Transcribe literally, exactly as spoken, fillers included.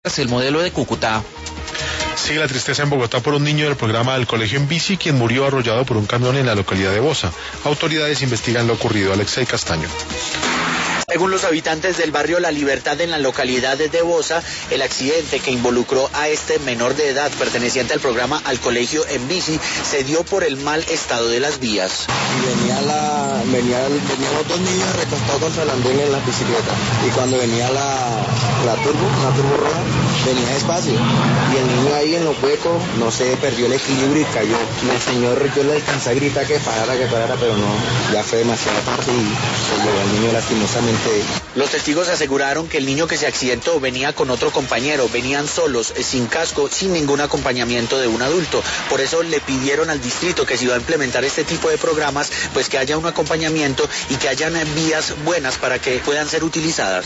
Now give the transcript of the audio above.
el modelo de Cúcuta. Sigue la tristeza en Bogotá por un niño del programa del Colegio en Bici, quien murió arrollado por un camión en la localidad de Bosa. Autoridades investigan lo ocurrido. Alexei Castaño. Según los habitantes del barrio La Libertad en la localidad de Bosa, el accidente que involucró a este menor de edad perteneciente al programa Al Colegio en Bici se dio por el mal estado de las vías. Y venía la, venía, venían los dos niños recostados contra el andén en la bicicleta, y cuando venía la, la turbo, la turbo roja, venía despacio, y el niño ahí en los huecos, no sé, perdió el equilibrio y cayó. El señor, yo le alcancé a gritar que parara, que parara, pero no, ya fue demasiado tarde y se llevó al niño lastimosamente. Los testigos aseguraron que el niño que se accidentó venía con otro compañero, venían solos, sin casco, sin ningún acompañamiento de un adulto. Por eso le pidieron al distrito que si va a implementar este tipo de programas, pues que haya un acompañamiento y que hayan vías buenas para que puedan ser utilizadas.